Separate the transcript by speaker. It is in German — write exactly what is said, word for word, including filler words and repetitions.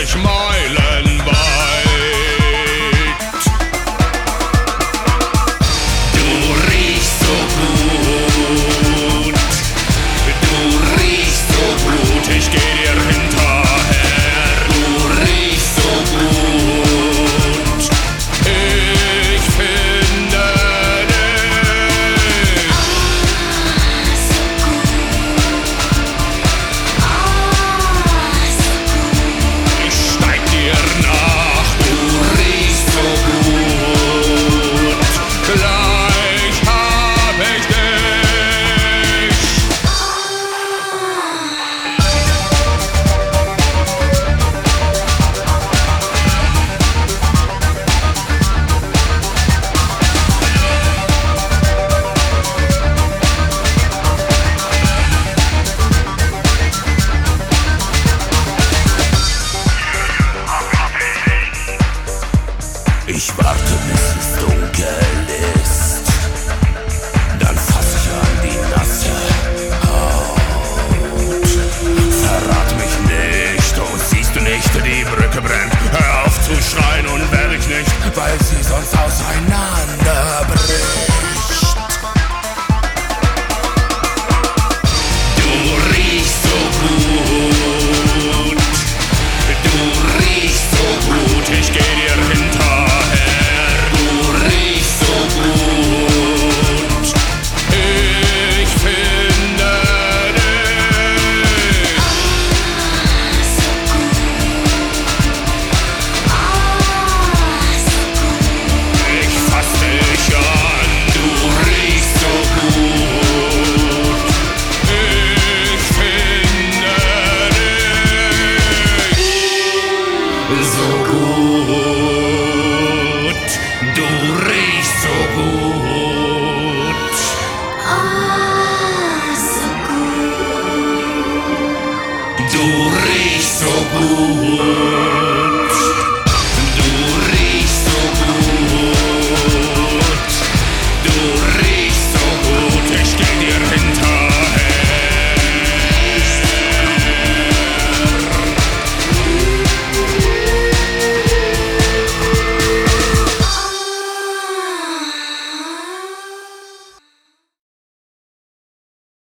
Speaker 1: zwanzig Meilen weit. Du riechst so gut, du riechst so gut, ich geh dir hinterher. Du riechst so gut, ich finde dich. Ich steig dir nach, du riechst so gut, gleich hab ich dich. Ich warte, bis es dunkel ist, dann fass ich an die nasse Haut. Verrat mich nicht, oh siehst du nicht, die Brücke brennt. Hör auf zu schreien und werk nicht, weil sie sonst auseinanderbricht. Du riechst so gut, du riechst so gut, ich geh dir hinterher. Du riechst so gut, ich finde dich. Ich fass dich an, du riechst so gut, ich finde dich. So gut, du riechst so gut. Du riechst so gut.